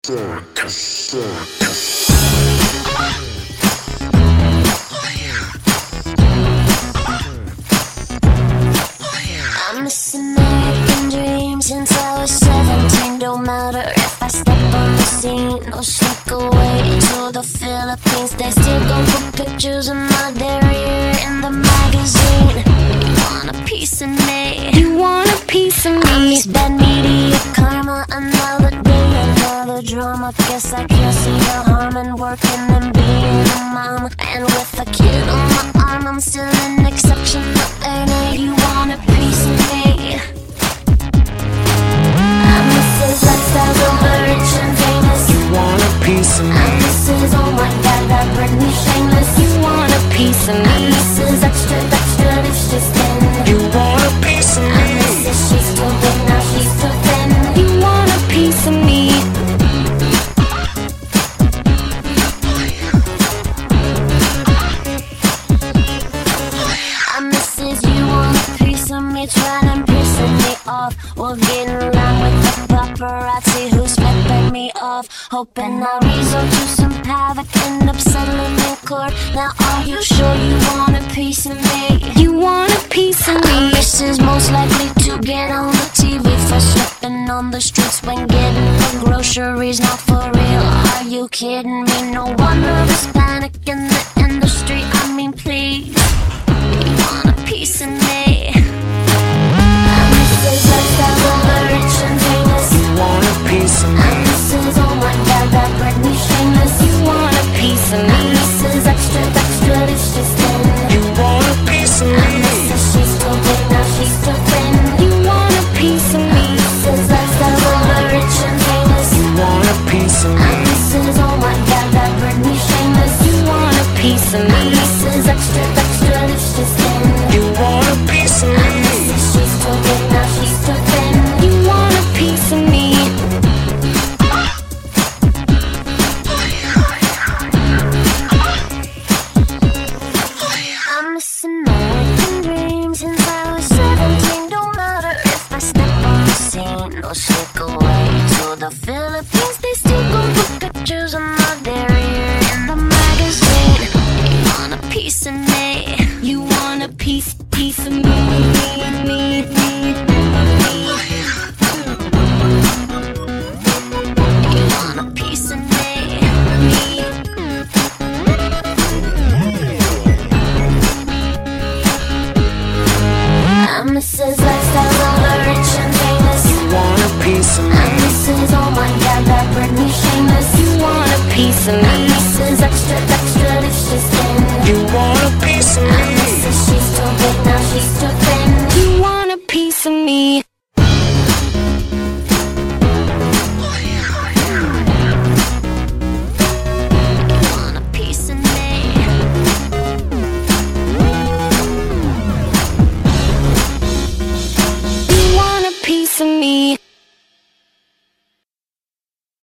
I'm missing American dreams since I was 17. Don't matter if I step on the scene or sneak away to the Philippines. They still gon' put pictures of my derriere in the magazine. You want a piece of me? You want a piece of me? It's bad media karma. Another day, another drama. Guess I can't see the harm in working and being a mom. And with a kid on my arm, I'm still an exceptional earner. You want a piece of me? I'm Mrs. Lifestyles over rich and famous. You want a piece of me? I'm Mrs. Oh my God, that Britney shameless. You want a piece of me? I'm Mrs. Extra, extra, it's just thin. You want a piece of I'm me? Mrs. She's too big, now she's too thin. You want a piece of me? I'm Mrs. You want a piece of me, trying to pissing me off. We're getting along with the paparazzi who's flipping me off. Hoping I'll resort to some havoc, end up settling in court. Now are you sure you want a piece of me? You want a piece of me? I'm Mrs. most likely to get on the TV for slipping on the streets when getting the groceries. Not for real, are you kidding me? No wonder there's panic in the industry. I mean, please, you want a piece of me? I'm Mrs. Lifestyle over rich and famous. You want a piece of me? I'm Mrs. Oh my God, that Britney shameless. You want a piece of I'm me? Mrs. Extra, extra, it's just thin. You want a piece of I'm me? Mrs. She's too big, now she's too thin. You want a piece of me? Mrs. Lifestyle over rich and famous. You want a piece of me? I'm Mrs. Oh my God, that Britney shameless. You want a piece of I'm me? Mrs. Extra, extra, it's just thin. You want a piece of I'm me? Mrs. She's too big, now she's too thin. You want a piece of me? I'm missing American dreams since I was 17. Don't matter if I step on the scene or sneak away to the Philippines. They still gon' put pictures of my derriere in the magazine. You want a piece of me? You want a piece of me? You want a piece of me? I'm Mrs. Lifestyle over rich and famous. You want a piece of I'm me? Mrs. Oh my God, that Britney shameless. You want a piece of I'm me? Mrs. Extra, extra, it's just thin. You want a piece of I'm me? Mrs. She's too big, now she's too thin. You want a piece of me?